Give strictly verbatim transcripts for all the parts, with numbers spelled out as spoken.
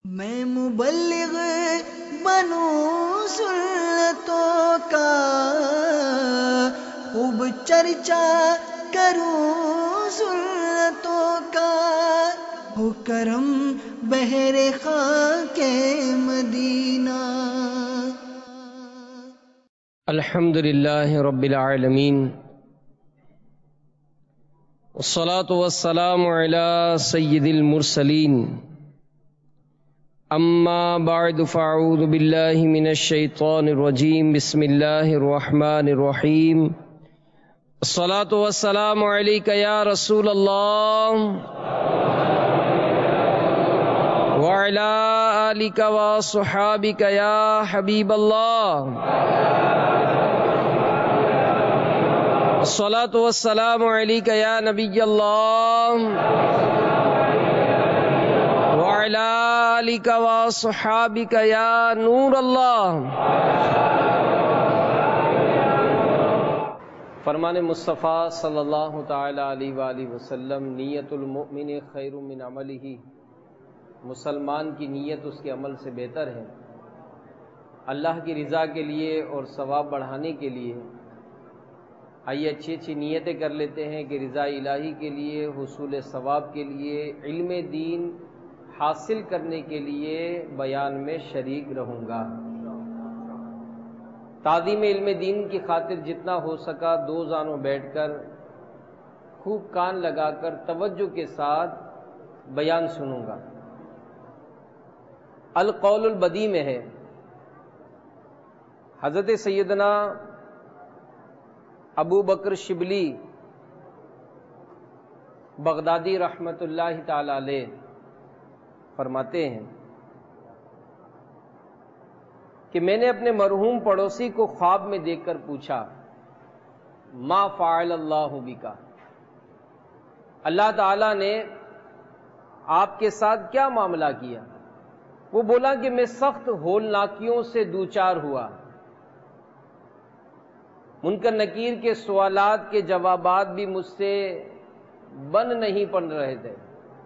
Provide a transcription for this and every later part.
میں مبلغ بنوں سنتوں کا، خوب چرچا کروں سنتوں کا، ہو کرم بہر خاک مدینہ۔ الحمد للہ رب العالمین، والصلاة والسلام علی سید المرسلین، اما بعد فاعوذ باللہ من الشیطان الرجیم، بسم اللہ الرحمن الرحیم۔ الصلاة والسلام علیک یا رسول اللہ وعلی آلک وصحابک یا حبیب اللہ۔ الصلاة والسلام علیک یا نبی اللہ وعلی آلک وصحابک یا نور اللہ۔ فرمان مصطفیٰ صلی اللہ تعالی علیہ وآلہ وسلم، نیت المؤمن خیر من عملہ، مسلمان کی نیت اس کے عمل سے بہتر ہے۔ اللہ کی رضا کے لیے اور ثواب بڑھانے کے لیے آئیے اچھی اچھی نیتیں کر لیتے ہیں کہ رضا الہی کے لیے، حصول ثواب کے لیے، علم دین حاصل کرنے کے لیے بیان میں شریک رہوں گا۔ تعظیم علم دین کی خاطر جتنا ہو سکا دو زانوں بیٹھ کر خوب کان لگا کر توجہ کے ساتھ بیان سنوں گا۔ القول البدی میں ہے، حضرت سیدنا ابو بکر شبلی بغدادی رحمت اللہ تعالی علیہ فرماتے ہیں کہ میں نے اپنے مرحوم پڑوسی کو خواب میں دیکھ کر پوچھا، ما فعل اللہ بکا، اللہ تعالی نے آپ کے ساتھ کیا معاملہ کیا؟ وہ بولا کہ میں سخت ہولناکیوں سے دوچار ہوا، منکر نکیر کے سوالات کے جوابات بھی مجھ سے بن نہیں پڑ رہے تھے۔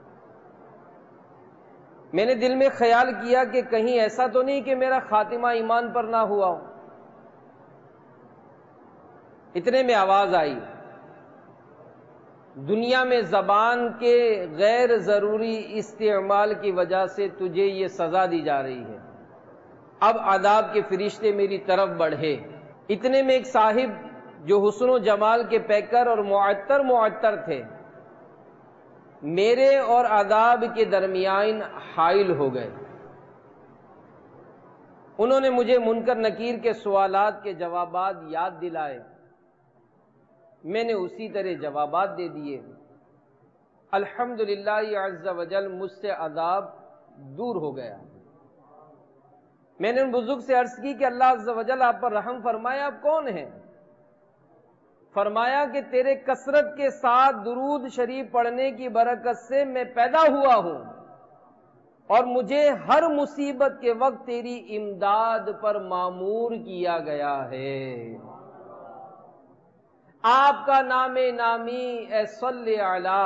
میں نے دل میں خیال کیا کہ کہیں ایسا تو نہیں کہ میرا خاتمہ ایمان پر نہ ہوا ہو۔ اتنے میں آواز آئی، دنیا میں زبان کے غیر ضروری استعمال کی وجہ سے تجھے یہ سزا دی جا رہی ہے، اب عذاب کے فرشتے میری طرف بڑھے۔ اتنے میں ایک صاحب جو حسن و جمال کے پیکر اور معطر معطر تھے، میرے اور عذاب کے درمیان حائل ہو گئے۔ انہوں نے مجھے منکر نکیر کے سوالات کے جوابات یاد دلائے، میں نے اسی طرح جوابات دے دیے۔ الحمدللہ عز وجل مجھ سے عذاب دور ہو گیا۔ میں نے ان بزرگ سے عرض کی کہ اللہ عز وجل آپ پر رحم فرمائے، آپ کون ہیں؟ فرمایا کہ تیرے کثرت کے ساتھ درود شریف پڑھنے کی برکت سے میں پیدا ہوا ہوں، اور مجھے ہر مصیبت کے وقت تیری امداد پر مامور کیا گیا ہے۔ آپ کا نام نامی اے صلی علی،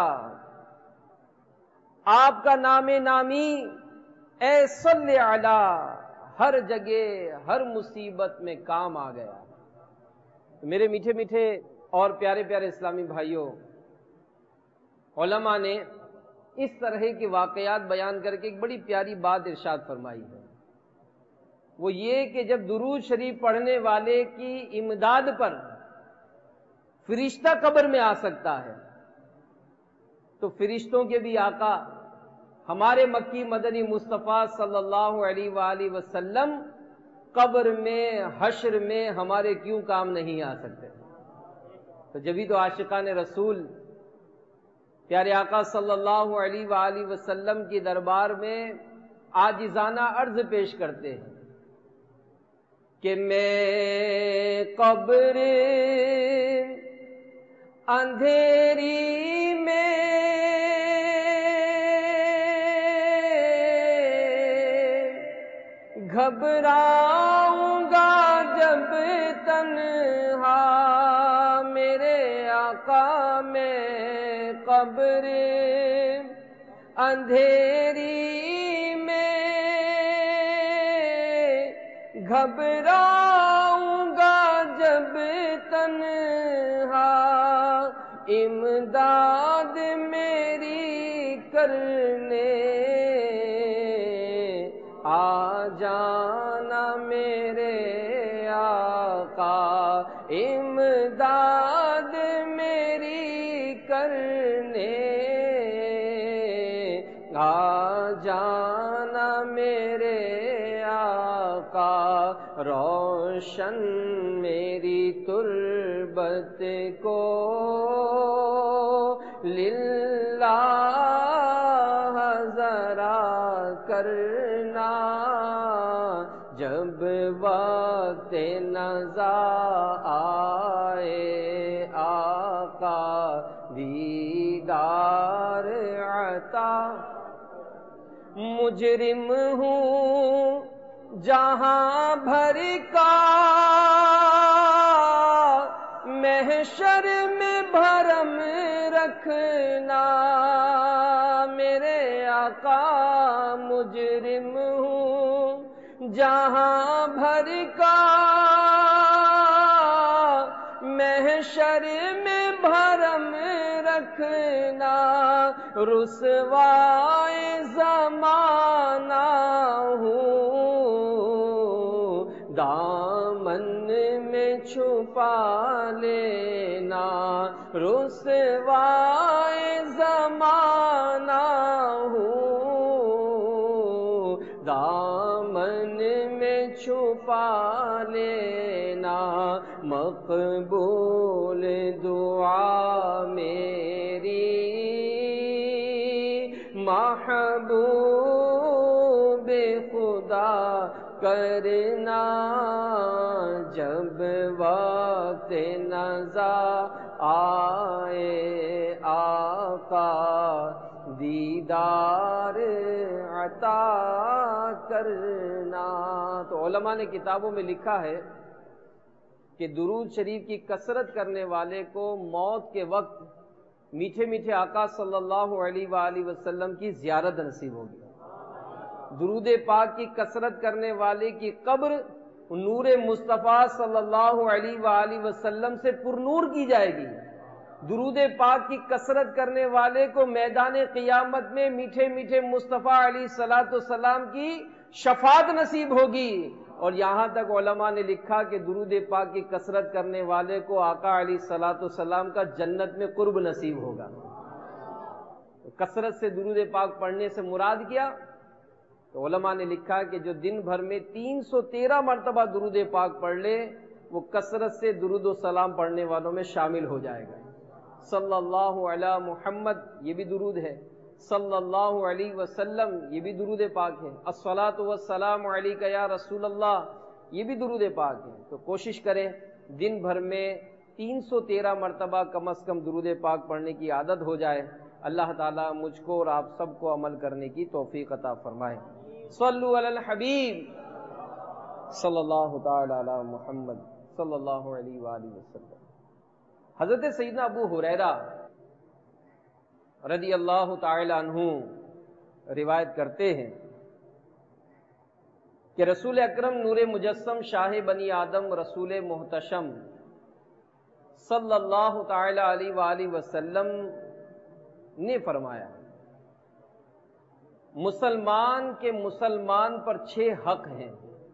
آپ کا نام نامی اے صلی علی ہر جگہ ہر مصیبت میں کام آ گیا۔ میرے میٹھے میٹھے اور پیارے پیارے اسلامی بھائیوں، علماء نے اس طرح کے واقعات بیان کر کے ایک بڑی پیاری بات ارشاد فرمائی ہے، وہ یہ کہ جب درود شریف پڑھنے والے کی امداد پر فرشتہ قبر میں آ سکتا ہے، تو فرشتوں کے بھی آقا ہمارے مکی مدنی مصطفیٰ صلی اللہ علیہ وآلہ وسلم قبر میں حشر میں ہمارے کیوں کام نہیں آ سکتے؟ تو جبھی تو عاشقان رسول پیارے آقا صلی اللہ علیہ وآلہ وسلم کی دربار میں عاجزانہ عرض پیش کرتے ہیں کہ میں قبر اندھیری میں گھبراؤں گا جب تنہا، میرے آقا میں قبر اندھیری میں گھبراؤں گا جب تنہا امداد میری کرنے آ جانا میرے آقا امداد میری کرنے آ جانا میرے آقا روشن میری تربت کو للہ ذرا کرنا جب وقت نزا آئے آقا دیدار عطا مجرم ہوں جہاں بھر کا محشر میں بھرم رکھنا میرے آقا مجرم ہوں جہاں بھر کا محشر میں بھرم رکھنا رسوائے زمانہ ہوں دامن میں چھپا لینا رسوائے زمانہ ہوں دامن میں چھپا لینا مقبول دعا میری محبوب خدا کرنا جب وقت نزا آئے آقا دیدار عطا کرنا۔ تو علماء نے کتابوں میں لکھا ہے کہ درود شریف کی کثرت کرنے والے کو موت کے وقت میٹھے میٹھے آقا صلی اللہ علیہ وآلہ وسلم کی زیارت نصیب ہوگی۔ درود پاک کی کثرت کرنے والے کی قبر نور مصطفیٰ صلی اللہ علیہ وآلہ وسلم سے پرنور کی جائے گی۔ درود پاک کی کثرت کرنے والے کو میدان قیامت میں میٹھے میٹھے مصطفیٰ علیہ الصلوۃ والسلام کی شفاعت نصیب ہوگی۔ اور یہاں تک علماء نے لکھا کہ درود پاک کی کثرت کرنے والے کو آقا علیہ الصلوۃ والسلام کا جنت میں قرب نصیب ہوگا۔ کثرت سے درود پاک پڑھنے سے مراد کیا؟ تو علماء نے لکھا کہ جو دن بھر میں تین سو تیرہ مرتبہ درود پاک پڑھ لے وہ کثرت سے درود و سلام پڑھنے والوں میں شامل ہو جائے گا۔ صلی اللہ علی محمد یہ بھی درود ہے، صلی اللہ علیہ وسلم یہ بھی درود پاک ہے، الصلاۃ والسلام علیک یا رسول اللہ یہ بھی درود پاک ہے۔ تو کوشش کریں دن بھر میں تین سو تیرہ مرتبہ کم از کم درود پاک پڑھنے کی عادت ہو جائے۔ اللہ تعالیٰ مجھ کو اور آپ سب کو عمل کرنے کی توفیق عطا فرمائے۔ صلو علی الحبیب صلی اللہ تعالی علی محمد صلی اللہ علیہ وآلہ وسلم۔ حضرت سیدنا ابو ہریرہ رضی اللہ تعالی عنہ روایت کرتے ہیں کہ رسول اکرم نور مجسم شاہ بنی آدم رسول محتشم صلی اللہ تعالی علیہ وآلہ وسلم نے فرمایا مسلمان کے مسلمان پر چھ حق ہیں۔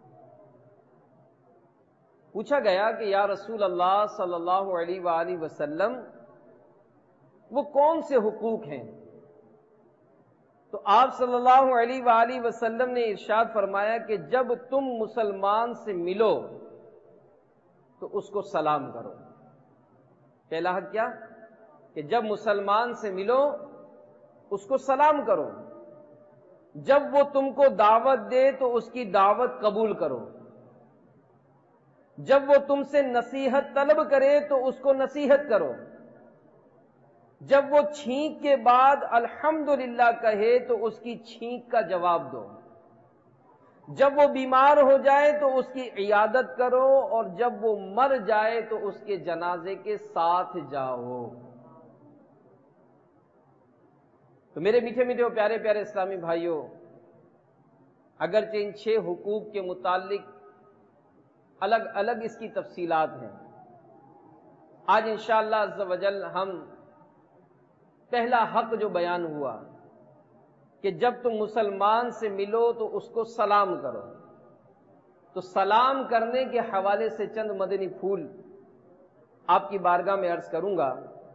پوچھا گیا کہ یا رسول اللہ صلی اللہ علیہ وآلہ وسلم وہ کون سے حقوق ہیں؟ تو آپ صلی اللہ علیہ وآلہ وسلم نے ارشاد فرمایا کہ جب تم مسلمان سے ملو تو اس کو سلام کرو۔ پہلا حق کیا؟ کہ جب مسلمان سے ملو اس کو سلام کرو۔ جب وہ تم کو دعوت دے تو اس کی دعوت قبول کرو۔ جب وہ تم سے نصیحت طلب کرے تو اس کو نصیحت کرو۔ جب وہ چھینک کے بعد الحمدللہ کہے تو اس کی چھینک کا جواب دو۔ جب وہ بیمار ہو جائے تو اس کی عیادت کرو، اور جب وہ مر جائے تو اس کے جنازے کے ساتھ جاؤ۔ تو میرے میٹھے میٹھے اور پیارے پیارے اسلامی بھائیوں، اگرچہ ان چھ حقوق کے متعلق الگ الگ اس کی تفصیلات ہیں. آج انشاءاللہ عز و جل ہم پہلا حق جو بیان ہوا کہ جب تم مسلمان سے ملو تو اس کو سلام کرو، تو سلام کرنے کے حوالے سے چند مدنی پھول آپ کی بارگاہ میں عرض کروں گا،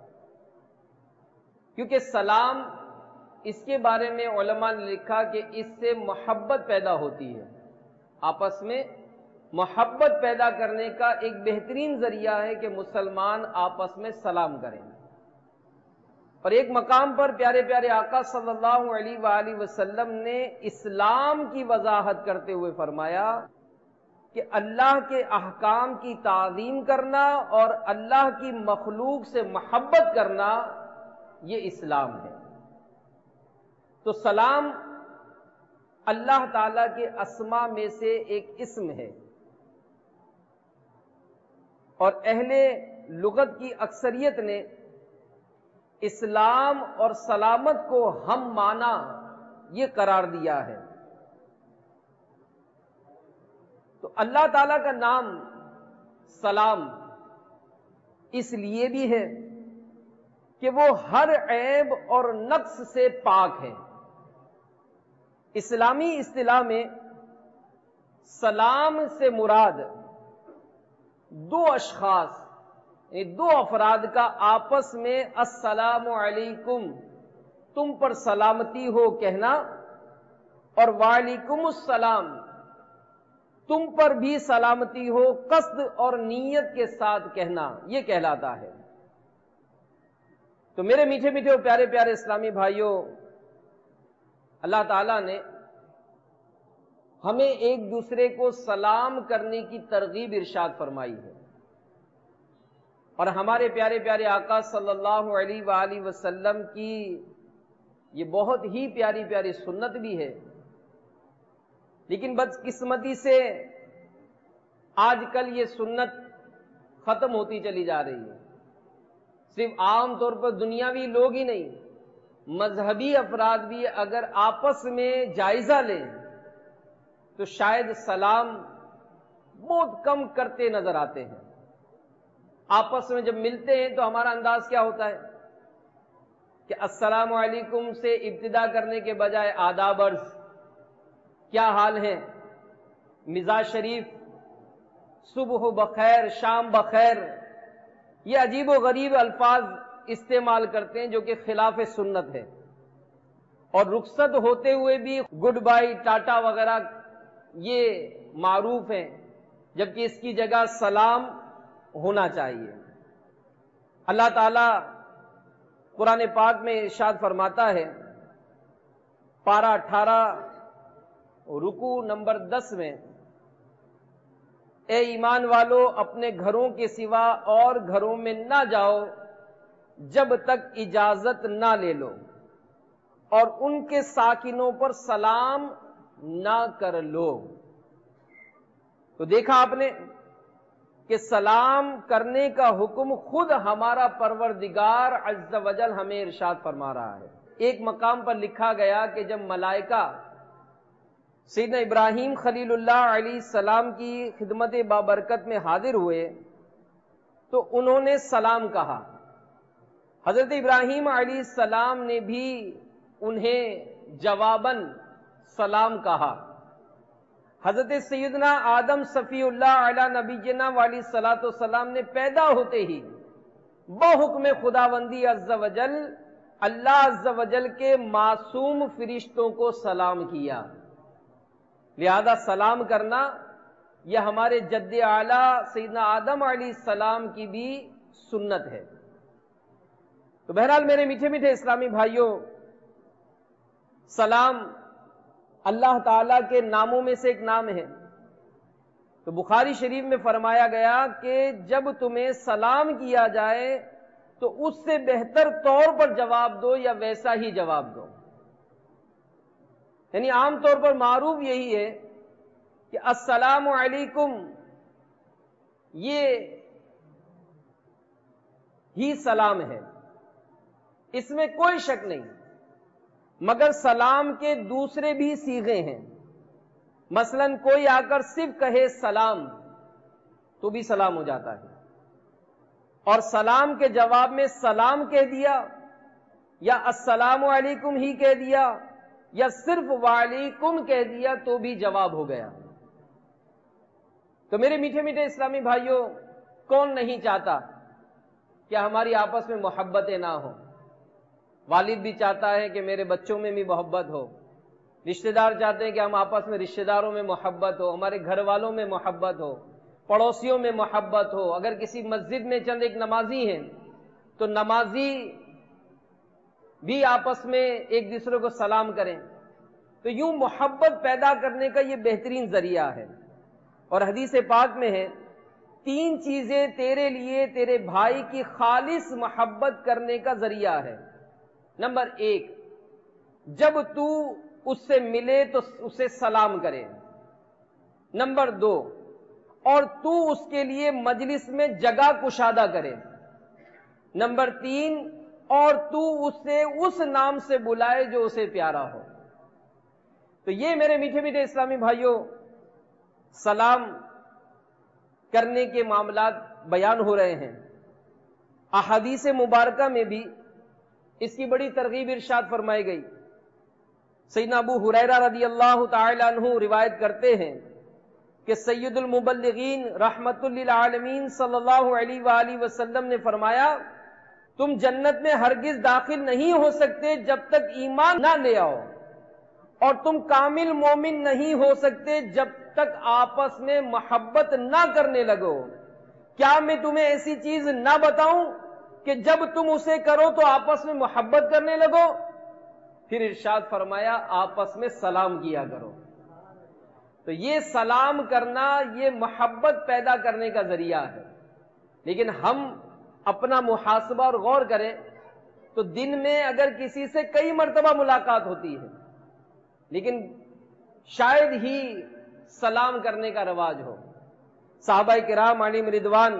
کیونکہ سلام اس کے بارے میں علماء نے لکھا کہ اس سے محبت پیدا ہوتی ہے. آپس میں محبت پیدا کرنے کا ایک بہترین ذریعہ ہے کہ مسلمان آپس میں سلام کریں. اور ایک مقام پر پیارے پیارے آقا صلی اللہ علیہ وآلہ وسلم نے اسلام کی وضاحت کرتے ہوئے فرمایا کہ اللہ کے احکام کی تعظیم کرنا اور اللہ کی مخلوق سے محبت کرنا یہ اسلام ہے. تو سلام اللہ تعالی کے اسماء میں سے ایک اسم ہے، اور اہل لغت کی اکثریت نے اسلام اور سلامت کو ہم معنی یہ قرار دیا ہے. تو اللہ تعالی کا نام سلام اس لیے بھی ہے کہ وہ ہر عیب اور نقص سے پاک ہے. اسلامی اصطلاح میں سلام سے مراد دو اشخاص یعنی دو افراد کا آپس میں السلام علیکم تم پر سلامتی ہو کہنا، اور وعلیکم السلام تم پر بھی سلامتی ہو قصد اور نیت کے ساتھ کہنا، یہ کہلاتا ہے. تو میرے میٹھے میٹھے اور پیارے پیارے اسلامی بھائیوں، اللہ تعالیٰ نے ہمیں ایک دوسرے کو سلام کرنے کی ترغیب ارشاد فرمائی ہے، اور ہمارے پیارے پیارے آقا صلی اللہ علیہ وآلہ وسلم کی یہ بہت ہی پیاری پیاری سنت بھی ہے. لیکن بدقسمتی سے آج کل یہ سنت ختم ہوتی چلی جا رہی ہے. صرف عام طور پر دنیاوی لوگ ہی نہیں، مذہبی افراد بھی اگر آپس میں جائزہ لیں تو شاید سلام بہت کم کرتے نظر آتے ہیں. آپس میں جب ملتے ہیں تو ہمارا انداز کیا ہوتا ہے کہ السلام علیکم سے ابتدا کرنے کے بجائے آداب عرض، کیا حال ہے، مزاج شریف، صبح بخیر، شام بخیر، یہ عجیب و غریب الفاظ استعمال کرتے ہیں جو کہ خلاف سنت ہے. اور رخصت ہوتے ہوئے بھی گڈ بائی، ٹاٹا وغیرہ یہ معروف ہیں، جبکہ اس کی جگہ سلام ہونا چاہیے. اللہ تعالی قرآن پاک میں ارشاد فرماتا ہے، پارہ اٹھارہ رکوع نمبر دس میں، اے ایمان والو اپنے گھروں کے سوا اور گھروں میں نہ جاؤ جب تک اجازت نہ لے لو، اور ان کے ساکنوں پر سلام نہ کر لو. تو دیکھا آپ نے کہ سلام کرنے کا حکم خود ہمارا پروردگار عز و جل ہمیں ارشاد فرما رہا ہے. ایک مقام پر لکھا گیا کہ جب ملائکہ سیدنا ابراہیم خلیل اللہ علیہ السلام کی خدمت بابرکت میں حاضر ہوئے تو انہوں نے سلام کہا. حضرت ابراہیم علیہ السلام نے بھی انہیں جواباً سلام کہا. حضرت سیدنا آدم صفی اللہ علی نبینا والی صلاۃ والسلام نے پیدا ہوتے ہی بحکم خداوندی عز و جل اللہ عز و جل کے معصوم فرشتوں کو سلام کیا. لہذا سلام کرنا یہ ہمارے جد اعلیٰ سیدنا آدم علیہ السلام کی بھی سنت ہے. تو بہرحال میرے میٹھے میٹھے اسلامی بھائیوں، سلام اللہ تعالی کے ناموں میں سے ایک نام ہے. تو بخاری شریف میں فرمایا گیا کہ جب تمہیں سلام کیا جائے تو اس سے بہتر طور پر جواب دو یا ویسا ہی جواب دو. یعنی عام طور پر معروف یہی ہے کہ السلام علیکم یہ ہی سلام ہے، اس میں کوئی شک نہیں. مگر سلام کے دوسرے بھی صیغے ہیں. مثلا کوئی آ کر صرف کہے سلام تو بھی سلام ہو جاتا ہے، اور سلام کے جواب میں سلام کہہ دیا یا السلام علیکم ہی کہہ دیا یا صرف وعلیکم کہہ دیا تو بھی جواب ہو گیا۔ تو میرے میٹھے میٹھے اسلامی بھائیوں، کون نہیں چاہتا کہ ہماری آپس میں محبتیں نہ ہوں؟ والد بھی چاہتا ہے کہ میرے بچوں میں بھی محبت ہو، رشتہ دار چاہتے ہیں کہ ہم آپس میں رشتہ داروں میں محبت ہو، ہمارے گھر والوں میں محبت ہو، پڑوسیوں میں محبت ہو۔ اگر کسی مسجد میں چند ایک نمازی ہیں تو نمازی بھی آپس میں ایک دوسرے کو سلام کریں، تو یوں محبت پیدا کرنے کا یہ بہترین ذریعہ ہے۔ اور حدیث پاک میں ہے، تین چیزیں تیرے لیے تیرے بھائی کی خالص محبت کرنے کا ذریعہ ہے۔ نمبر ایک، جب تو اس سے ملے تو اسے سلام کرے۔ نمبر دو، اور تو اس کے لیے مجلس میں جگہ کشادہ کرے۔ نمبر تین، اور تو اسے اس نام سے بلائے جو اسے پیارا ہو۔ تو یہ میرے میٹھے میٹھے اسلامی بھائیوں، سلام کرنے کے معاملات بیان ہو رہے ہیں۔ احادیث مبارکہ میں بھی اس کی بڑی ترغیب ارشاد فرمائی گئی۔ سیدنا ابو ہریرہ رضی اللہ تعالی عنہ روایت کرتے ہیں کہ سید المبلغین رحمت للعالمین صلی اللہ علیہ وآلہ وسلم نے فرمایا، تم جنت میں ہرگز داخل نہیں ہو سکتے جب تک ایمان نہ لے آؤ، اور تم کامل مومن نہیں ہو سکتے جب تک آپس میں محبت نہ کرنے لگو۔ کیا میں تمہیں ایسی چیز نہ بتاؤں کہ جب تم اسے کرو تو آپس میں محبت کرنے لگو؟ پھر ارشاد فرمایا، آپس میں سلام کیا کرو۔ تو یہ سلام کرنا یہ محبت پیدا کرنے کا ذریعہ ہے۔ لیکن ہم اپنا محاسبہ اور غور کریں تو دن میں اگر کسی سے کئی مرتبہ ملاقات ہوتی ہے لیکن شاید ہی سلام کرنے کا رواج ہو۔ صحابہ کرام علیہم رضوان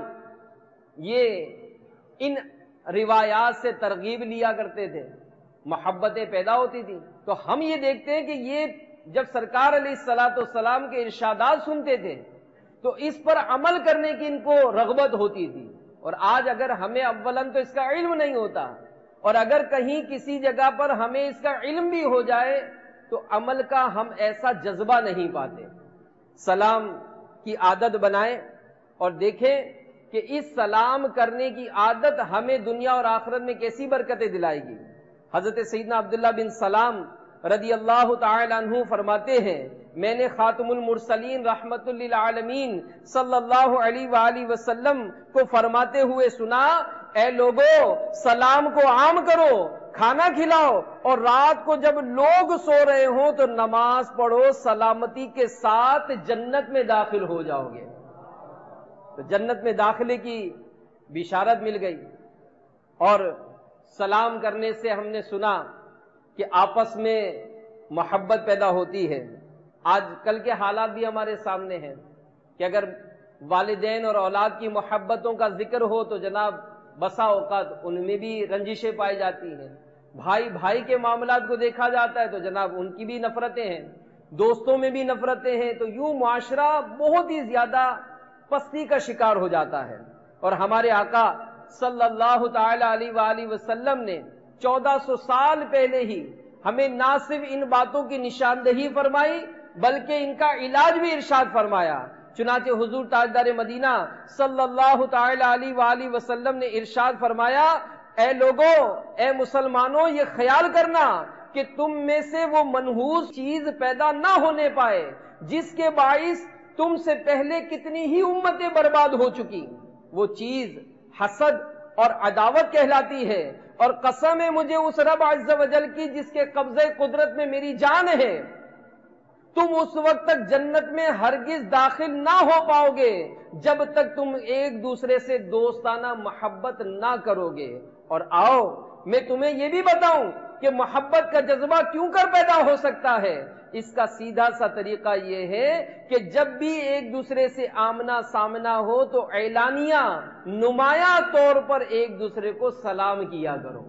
یہ ان روایات سے ترغیب لیا کرتے تھے، محبتیں پیدا ہوتی تھی۔ تو ہم یہ دیکھتے ہیں کہ یہ جب سرکار علیہ الصلوۃ والسلام کے ارشادات سنتے تھے تو اس پر عمل کرنے کی ان کو رغبت ہوتی تھی۔ اور آج اگر ہمیں اولاً تو اس کا علم نہیں ہوتا، اور اگر کہیں کسی جگہ پر ہمیں اس کا علم بھی ہو جائے تو عمل کا ہم ایسا جذبہ نہیں پاتے۔ سلام کی عادت بنائیں اور دیکھیں کہ اس سلام کرنے کی عادت ہمیں دنیا اور آخرت میں کیسی برکتیں دلائے گی۔ حضرت سیدنا عبداللہ بن سلام رضی اللہ تعالی عنہ فرماتے ہیں، میں نے خاتم المرسلین رحمت للعالمین صلی اللہ علیہ وآلہ وسلم کو فرماتے ہوئے سنا، اے لوگو سلام کو عام کرو، کھانا کھلاؤ، اور رات کو جب لوگ سو رہے ہوں تو نماز پڑھو، سلامتی کے ساتھ جنت میں داخل ہو جاؤ گے۔ تو جنت میں داخلے کی بشارت مل گئی۔ اور سلام کرنے سے ہم نے سنا کہ آپس میں محبت پیدا ہوتی ہے۔ آج کل کے حالات بھی ہمارے سامنے ہیں کہ اگر والدین اور اولاد کی محبتوں کا ذکر ہو تو جناب بسا اوقات ان میں بھی رنجشیں پائی جاتی ہیں۔ بھائی بھائی کے معاملات کو دیکھا جاتا ہے تو جناب ان کی بھی نفرتیں ہیں، دوستوں میں بھی نفرتیں ہیں۔ تو یوں معاشرہ بہت ہی زیادہ پستی کا شکار ہو جاتا ہے۔ اور ہمارے آقا صلی اللہ تعالی علیہ وآلہ وسلم نے چودہ سو سال پہلے ہی ہمیں نہ صرف ان باتوں کی نشاندہی فرمائی بلکہ ان کا علاج بھی ارشاد فرمایا۔ چنانچہ حضور تاجدار مدینہ صلی اللہ تعالی علیہ وآلہ وسلم نے ارشاد فرمایا، اے لوگو، اے مسلمانوں، یہ خیال کرنا کہ تم میں سے وہ منحوس چیز پیدا نہ ہونے پائے جس کے باعث تم سے پہلے کتنی ہی امتیں برباد ہو چکی۔ وہ چیز حسد اور عداوت کہلاتی ہے، اور قسم ہے مجھے اس رب عز و جل کی جس کے قبضے قدرت میں میری جان ہے، تم اس وقت تک جنت میں ہرگز داخل نہ ہو پاؤ گے جب تک تم ایک دوسرے سے دوستانہ محبت نہ کرو گے۔ اور آؤ میں تمہیں یہ بھی بتاؤں کہ محبت کا جذبہ کیوں کر پیدا ہو سکتا ہے۔ اس کا سیدھا سا طریقہ یہ ہے کہ جب بھی ایک دوسرے سے آمنا سامنا ہو تو اعلانیہ نمایاں طور پر ایک دوسرے کو سلام کیا کرو۔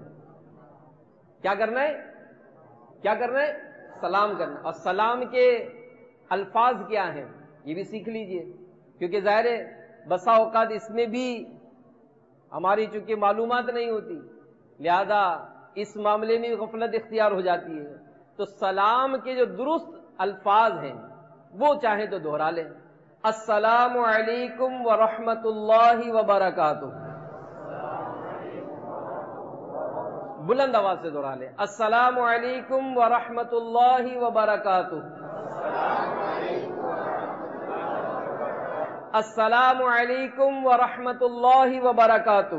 کیا کرنا ہے؟ کیا کرنا ہے؟ سلام کرنا۔ اور سلام کے الفاظ کیا ہیں یہ بھی سیکھ لیجئے، کیونکہ ظاہر ہے بسا اوقات اس میں بھی ہماری چونکہ معلومات نہیں ہوتی، لہذا اس معاملے میں غفلت اختیار ہو جاتی ہے. تو سلام کے جو درست الفاظ ہیں وہ چاہیں تو دوہرا لیں. السلام علیکم ورحمۃ اللہ وبرکاتہ، بلند آواز سے دوہرا لیں. السلام علیکم ورحمۃ اللہ وبرکاتہ، السلام علیکم ورحمۃ اللہ وبرکاتہ.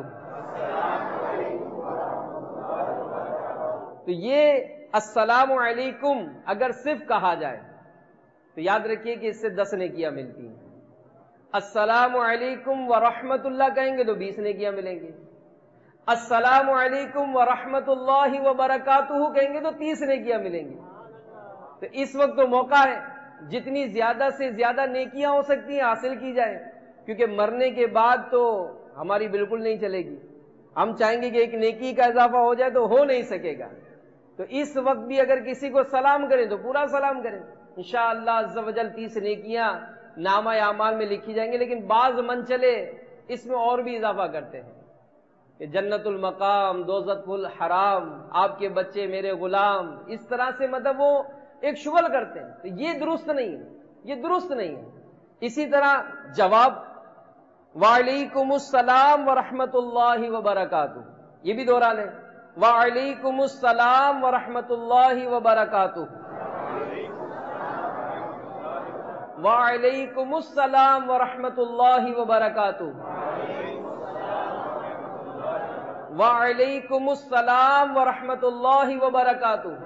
تو یہ السلام علیکم اگر صرف کہا جائے تو یاد رکھیے کہ اس سے دس نیکیاں ملتی ہیں. السلام علیکم ورحمۃ اللہ کہیں گے تو بیس نیکیاں ملیں گی. السلام علیکم ورحمۃ اللہ وبرکاتہ کہیں گے تو تیس نیکیاں ملیں گی. تو اس وقت تو موقع ہے جتنی زیادہ سے زیادہ نیکیاں ہو سکتی ہیں حاصل کی جائیں، کیونکہ مرنے کے بعد تو ہماری بالکل نہیں چلے گی. ہم چاہیں گے کہ ایک نیکی کا اضافہ ہو جائے تو ہو نہیں سکے گا. تو اس وقت بھی اگر کسی کو سلام کریں تو پورا سلام کریں، انشاءاللہ عز و جل تیس نیکیاں نامہ اعمال میں لکھی جائیں گے. لیکن بعض من چلے اس میں اور بھی اضافہ کرتے ہیں کہ جنت المقام، دوزخ الحرام، آپ کے بچے میرے غلام، اس طرح سے مطلب وہ ایک شغل کرتے ہیں. تو یہ درست نہیں ہے، یہ درست نہیں ہے. اسی طرح جواب وعلیکم السلام ورحمۃ اللہ وبرکاتہ، یہ بھی دوہرا لیں. وعلیکم السلام ورحمۃ اللہ وبرکاتہ، وعلیکم السلام ورحمۃ اللہ وبرکاتہ، وعلیکم السلام ورحمۃ اللہ وبرکاتہ.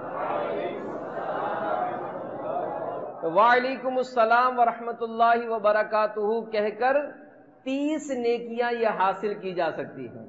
وعلیکم السلام ورحمۃ اللہ وبرکاتہ کہہ کر تیس نیکیاں یہ حاصل کی جا سکتی ہیں.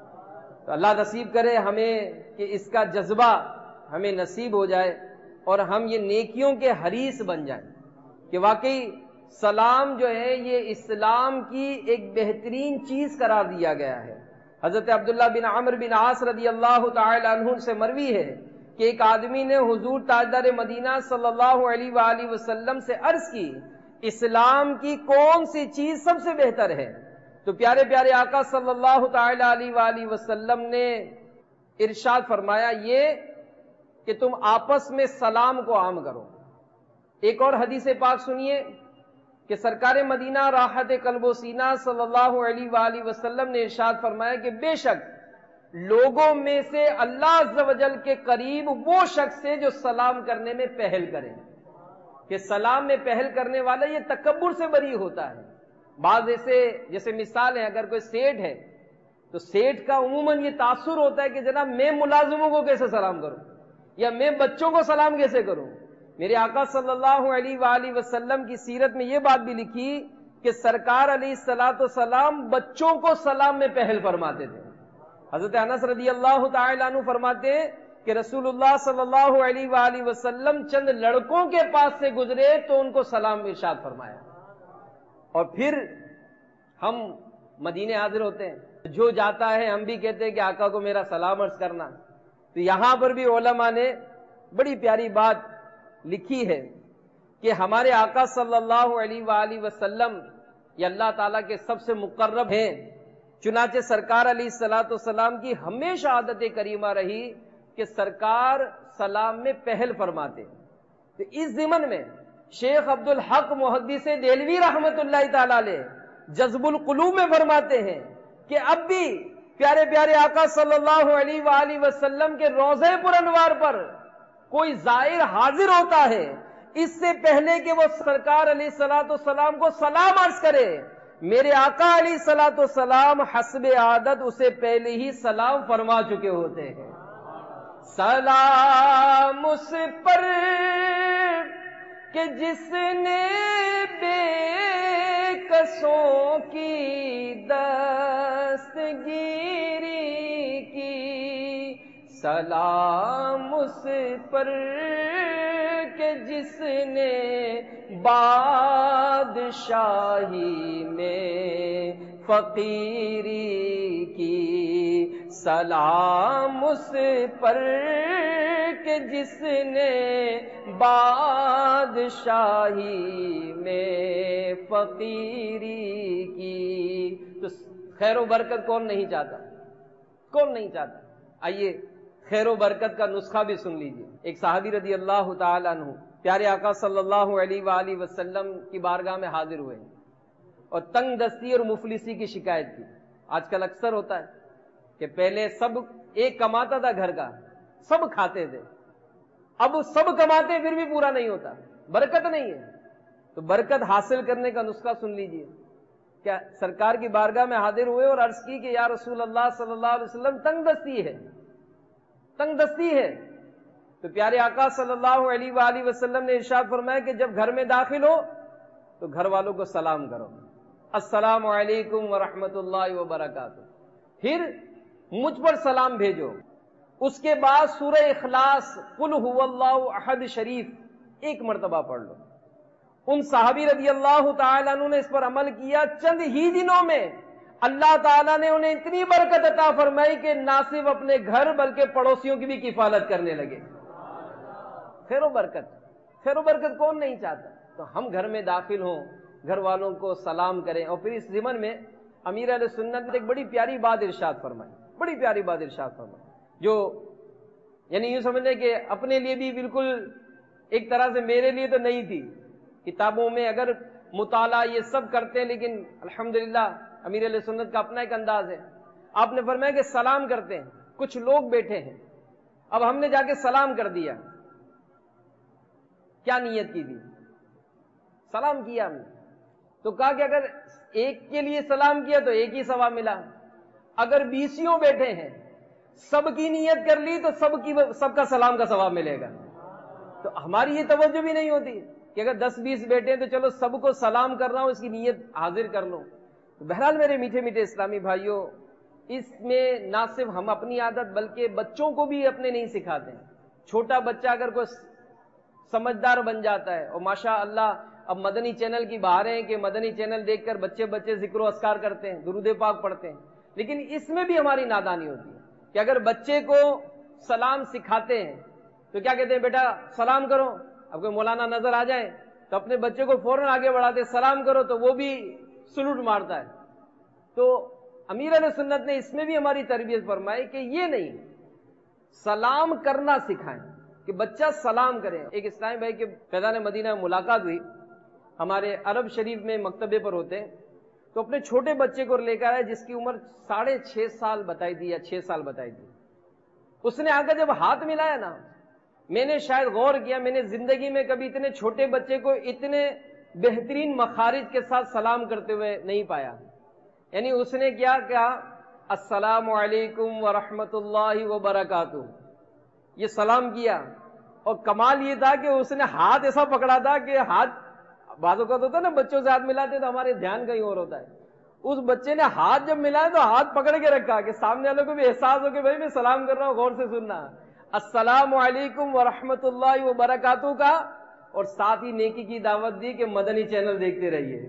تو اللہ نصیب کرے ہمیں کہ اس کا جذبہ ہمیں نصیب ہو جائے اور ہم یہ نیکیوں کے حریص بن جائیں کہ واقعی سلام جو ہے یہ اسلام کی ایک بہترین چیز قرار دیا گیا ہے. حضرت عبداللہ بن عمرو بن عاص رضی اللہ تعالی عنہ سے مروی ہے کہ ایک آدمی نے حضور تاجدار مدینہ صلی اللہ علیہ وآلہ وسلم سے عرض کی اسلام کی کون سی چیز سب سے بہتر ہے؟ تو پیارے پیارے آقا صلی اللہ تعالی علیہ وآلہ وسلم نے ارشاد فرمایا یہ کہ تم آپس میں سلام کو عام کرو. ایک اور حدیث پاک سنیے کہ سرکار مدینہ راحت قلب و سینہ صلی اللہ علیہ وآلہ وسلم نے ارشاد فرمایا کہ بے شک لوگوں میں سے اللہ عز و جل کے قریب وہ شخص ہے جو سلام کرنے میں پہل کرے. کہ سلام میں پہل کرنے والا یہ تکبر سے بری ہوتا ہے. بعض ایسے جیسے مثال ہے، اگر کوئی سیٹ ہے تو سیٹ کا عموماً یہ تاثر ہوتا ہے کہ جناب میں ملازموں کو کیسے سلام کروں یا میں بچوں کو سلام کیسے کروں. میرے آقا صلی اللہ علیہ وآلہ وسلم کی سیرت میں یہ بات بھی لکھی کہ سرکار علیہ الصلوۃ والسلام بچوں کو سلام میں پہل فرماتے تھے. حضرت انس رضی اللہ تعالی عنہ فرماتے ہیں کہ رسول اللہ صلی اللہ علیہ وآلہ وسلم چند لڑکوں کے پاس سے گزرے تو ان کو سلام ارشاد فرمایا. اور پھر ہم مدینے حاضر ہوتے ہیں، جو جاتا ہے ہم بھی کہتے ہیں کہ آقا کو میرا سلام عرض کرنا. تو یہاں پر بھی علماء نے بڑی پیاری بات لکھی ہے کہ ہمارے آقا صلی اللہ علیہ وآلہ وسلم یہ اللہ تعالیٰ کے سب سے مقرب ہیں. چنانچہ سرکار علیہ الصلوۃ والسلام کی ہمیشہ عادت کریمہ رہی کہ سرکار سلام میں پہل فرماتے. تو اس ضمن میں شیخ عبد الحق محدث دہلوی رحمت اللہ تعالی علیہ جذب القلوب میں فرماتے ہیں کہ اب بھی پیارے پیارے آقا صلی اللہ علیہ وآلہ وسلم کے روضہ پر انوار پر کوئی زائر حاضر ہوتا ہے، اس سے پہلے کہ وہ سرکار علیہ الصلوۃ والسلام کو سلام عرض کرے، میرے آقا علیہ الصلوۃ والسلام حسب عادت اسے پہلے ہی سلام فرما چکے ہوتے ہیں. سلام اس پر کہ جس نے بے کسوں کی دستگیری کی، سلام اس پر کہ جس نے بادشاہی میں فقیری کی، سلام اس پر کہ جس نے بادشاہی میں فقیری کی۔ تو خیر و برکت کون نہیں چاہتا؟ کون نہیں چاہتا؟ آئیے خیر و برکت کا نسخہ بھی سن لیجیے۔ ایک صحابی رضی اللہ تعالیٰ عنہ پیارے آقا صلی اللہ علیہ وآلہ وسلم کی بارگاہ میں حاضر ہوئے اور تنگ دستی اور مفلسی کی شکایت کی۔ آج کل اکثر ہوتا ہے کہ پہلے سب ایک کماتا تھا گھر کا، سب کھاتے تھے، اب سب کماتے پھر بھی پورا نہیں ہوتا، برکت نہیں ہے۔ تو برکت حاصل کرنے کا نسخہ سن لیجیے۔ کیا سرکار کی بارگاہ میں حاضر ہوئے اور عرض کی کہ یا رسول اللہ صلی اللہ علیہ وسلم تنگ دستی ہے، تنگ دستی ہے۔ تو پیارے آقا صلی اللہ علیہ وآلہ وسلم نے ارشاد فرمایا کہ جب گھر میں داخل ہو تو گھر والوں کو سلام کرو، السلام علیکم ورحمۃ اللہ وبرکاتہ، پھر مجھ پر سلام بھیجو۔ اس کے بعد سورہ اخلاص قل هو اللہ احد شریف ایک مرتبہ پڑھ لو۔ ان صحابی رضی اللہ تعالیٰ عنہ نے اس پر عمل کیا، چند ہی دنوں میں اللہ تعالیٰ نے انہیں اتنی برکت عطا فرمائی کہ نہ صرف اپنے گھر بلکہ پڑوسیوں کی بھی کفالت کرنے لگے۔ خیر و برکت، خیر و برکت کون نہیں چاہتا؟ تو ہم گھر میں داخل ہوں، گھر والوں کو سلام کریں۔ اور پھر اس ضمن میں امیر اہل سنت نے ایک بڑی پیاری بات ارشاد فرمائی، بڑی پیاری بات ارشاد فرمائی، جو یعنی یوں سمجھیں کہ اپنے لیے بھی بالکل ایک طرح سے میرے لیے تو نہیں تھی۔ کتابوں میں اگر مطالعہ یہ سب کرتے ہیں، لیکن الحمدللہ امیر اہل سنت کا اپنا ایک انداز ہے۔ آپ نے فرمایا کہ سلام کرتے ہیں، کچھ لوگ بیٹھے ہیں، اب ہم نے جا کے سلام کر دیا، کیا نیت کی تھی؟ سلام کیا ہم نے، تو کہا کہ اگر ایک کے لیے سلام کیا تو ایک ہی ثواب ملا، اگر بیسیوں بیٹھے ہیں سب کی نیت کر لی تو سب کی سب کا سلام کا ثواب ملے گا۔ تو ہماری یہ توجہ بھی نہیں ہوتی کہ اگر دس بیس بیٹھے ہیں تو چلو سب کو سلام کر رہا ہوں، اس کی نیت حاضر کر لوں۔ بہرحال میرے میٹھے میٹھے اسلامی بھائیوں، اس میں نہ صرف ہم اپنی عادت بلکہ بچوں کو بھی اپنے نہیں سکھاتے ہیں۔ چھوٹا بچہ اگر کوئی سمجھدار بن جاتا ہے، اور ماشاء اللہ اب مدنی چینل کی بہاریں ہیں کہ مدنی چینل دیکھ کر بچے بچے ذکر و اذکار کرتے ہیں، درود پاک پڑھتے ہیں، لیکن اس میں بھی ہماری نادانی ہوتی ہے کہ اگر بچے کو سلام سکھاتے ہیں تو کیا کہتے ہیں، بیٹا سلام کرو۔ اب کوئی مولانا نظر آ جائے تو اپنے بچے کو فوراً آگے بڑھاتے سلام کرو، تو وہ بھی سلوٹ مارتا ہے۔ تو امیر اہل سنت نے اس میں بھی ہماری تربیت فرمائی کہ یہ نہیں، سلام کرنا سکھائیں کہ بچہ سلام کرے۔ ایک اسلامی بھائی کے فیضان مدینہ میں ملاقات ہوئی، ہمارے عرب شریف میں مکتبے پر ہوتے ہیں، تو اپنے چھوٹے بچے کو لے کر آئے جس کی عمر ساڑھے چھ سال بتائی تھی یا چھ سال بتائی تھی۔ اس نے آ کر جب ہاتھ ملایا نا، میں نے شاید غور کیا، میں نے زندگی میں کبھی اتنے چھوٹے بچے کو اتنے بہترین مخارج کے ساتھ سلام کرتے ہوئے نہیں پایا۔ یعنی اس نے کیا کہا، السلام علیکم ورحمۃ اللہ وبرکاتہ، یہ سلام کیا۔ اور کمال یہ تھا کہ اس نے ہاتھ ایسا پکڑا تھا کہ ہاتھ بعض اوقات ہوتا ہے نا بچوں سے ہاتھ ملاتے تو ہمارے دھیان کہیں اور ہوتا ہے، اس بچے نے ہاتھ جب ملایا تو ہاتھ پکڑ کے رکھا کہ سامنے والوں کو بھی احساس ہو کہ بھائی میں سلام کر رہا ہوں، غور سے سننا، السلام علیکم ورحمۃ اللہ وبرکاتہ کا، اور ساتھ ہی نیکی کی دعوت دی کہ مدنی چینل دیکھتے رہیے۔